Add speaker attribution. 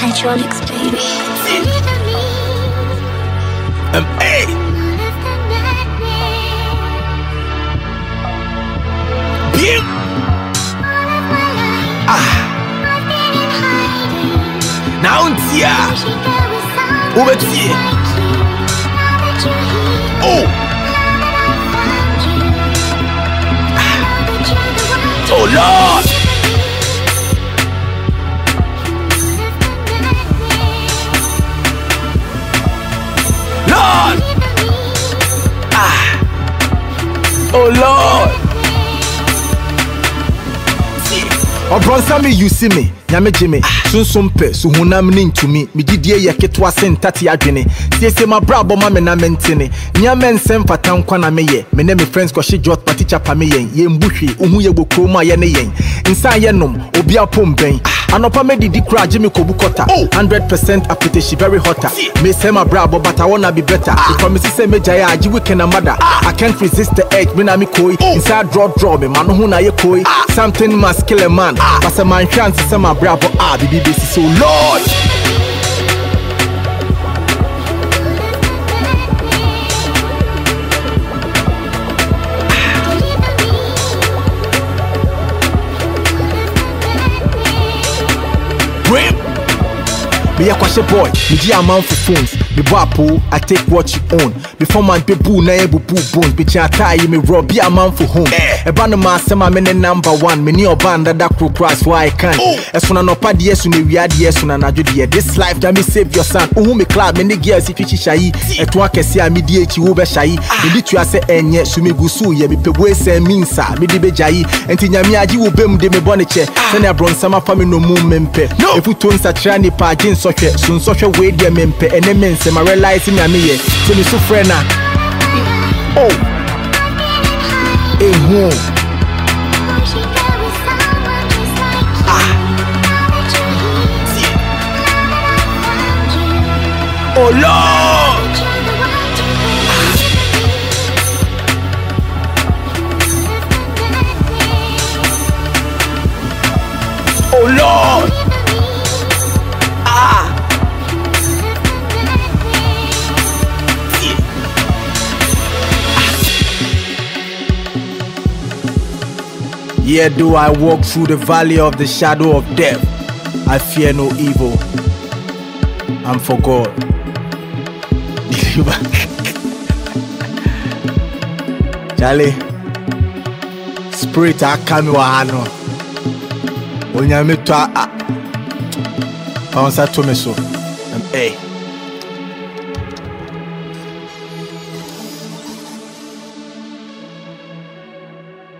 Speaker 1: Hydraulics, baby.
Speaker 2: Hey. Bien. Now tia. Ouverture. Oh. Oh Lord. Lord. Oh Lord.
Speaker 3: Obronsa me you see me nyame jime sunsun pe so hunam ni ntumi me gidie ye ketwa sentati adwene siese ma brabo ma me na mentene nyame nsem fatan kwa na meye me ne me friends ko she jot party chapa me yen ye mbuhwe ohu ye bokro ma ye ne yen nsa ye nom obi apom ben anopa me didi kra jime ko bukota 100% application very hotter me say ma brabo but I wanna be better if me say me jaya aji weekend na mother I can't resist the edge me na me koi inside draw me man hu na ye koi something must kill a man but a man chance say my bravo baby so Lord. Me a kwashe boy, me di a man for phones. Me wapo, I take what you own. Before man be boo na ebu boo bones. Bitch I tie me rob, be a man for home. Ebano ma sema me ne number one. Me ni obanda da crew price why I can. Esuna no pa die su me wiade esuna na jodi. This life that me save your son. Uhu me club me ne girls if you shai. Eto akese a me di echi wo be shai. Me di tu ase enye su me gusu ye me pegwe se minsa. Me di be jai. Enti nyame agi wo bem de me bone che. Sene abron sama fa me no mu mempe. Efu to nsa tra ni pa gin sohwe. Sun sohwe we de mempe ene mense ma realize me ameye. So me so friend na. Oh. Ehu. Oh Lord. Oh Lord. Yet do I walk through the valley of the shadow of death, I fear no evil. I'm for God. Charlie, spirit I come wahano. Onyame to a. Onsa to me so. Hey.